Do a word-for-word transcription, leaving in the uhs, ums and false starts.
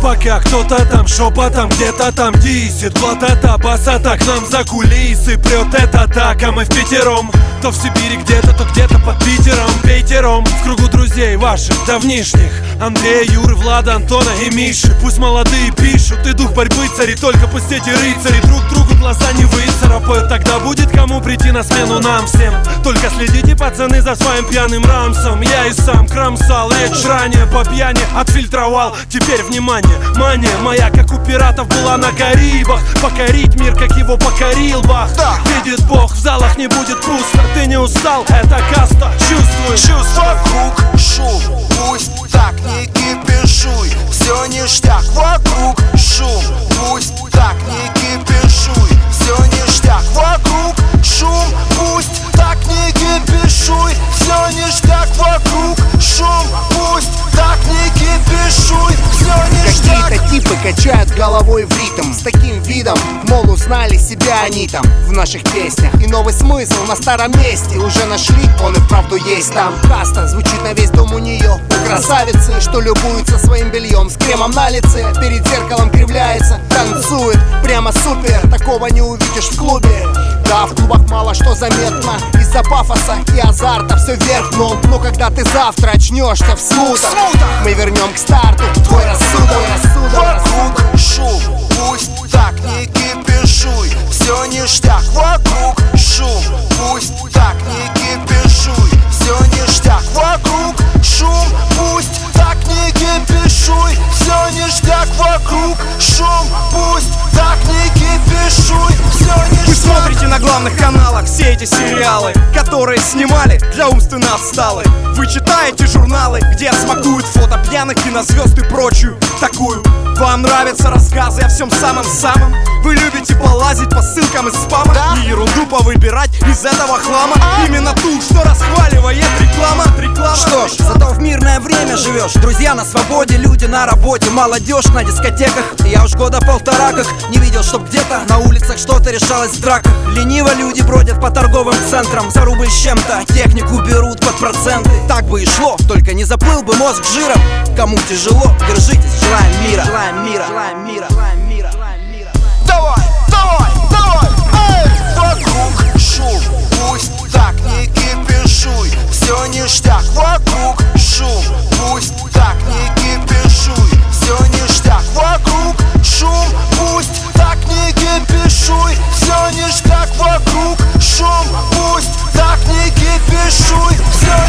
пока кто-то там шепотом где-то там дисит. Вот это басата к нам за кулисы прет, это так, а мы впятером. То в Сибири где-то, то где-то под Питером, Питером. В кругу друзей ваших давнишних: Андрея, Юры, Влада, Антона и Миши. Пусть молодые пишут, и дух борьбы царит. Только пусть эти рыцари друг другу глаза не выцарапают. Тогда будет кому прийти на смену нам всем. Только следите, пацаны, за своим пьяным рамсом. Я и сам кромсал речь ранее по пьяни, отфильтровал. Теперь внимание, мания моя, как у пиратов, была на Карибах. Покорить мир, как его покорил Бах. Видит Бог, в залах не будет пусто. Ты не устал, это каста, чувствуй. Чувствуй вокруг шум, пусть так не кипишуй. Все ништяк, вокруг шум, пусть так не кипишуй. Все ништяк, вокруг шум, пусть так не кипишуй. Все ништяк, вокруг шум, пусть так не кипишуй. Все ништяк. Какие-то типы качают головой в ритм с таким видом, мол, узнали себя они там в наших песнях. И новый смысл на старом месте уже нашли, он и вправду есть там. Каста звучит на весь дом у нее. У красавицы, что любуется своим бельем с кремом на лице, перед зеркалом кривляется, танцует прямо супер. Такого не увидишь в клубе. Да, в клубах мало что заметно из-за пафоса и азарта. Все вверх дном, но когда ты завтра очнешься в смутах, мы вернем к старту твой рассудок. Вокруг шум, пусть так не кипишуй. Все ништяк, вокруг шум, пусть так не кипишуй. Все ништяк, вокруг шум, пусть так не кипишуй. Все ништяк, вокруг шум, пусть так не кипишуй. Все ништяк. Вы смотрите на главных каналах все эти сериалы, которые снимали для умственно отсталых. Вы читаете журналы, где смакуют фото пьяных кинозвезд и прочую такую. Вам нравятся рассказы о всем самом-самом. Вы любите полазить по ссылкам из спама, да? И ерунду повыбирать из этого хлама, а? Именно ту, что расхваливает реклама, реклама. Что ж, зато в мирное время живешь. Друзья на свободе, люди на работе, молодежь на дискотеках. Я уж года полтора как не видел, чтоб где-то на улицах что-то решалось в драках. Лениво люди бродят по торговым центрам за рубль с чем-то, технику берут под проценты. Так бы и шло, только не заплыл бы мозг жиром. Кому тяжело, держитесь, желаем мира. Желаем мира, желаем мира, желаем мира, желаем мира. Давай, давай, давай, эй! Вокруг шум, пусть так не кипишуй. Все ништяк, вокруг шум, пусть так не кипишуй. Все ништяк, вокруг шум, пусть так не кипишуй. Все ништяк, вокруг шум, пусть так не кипишуй. Все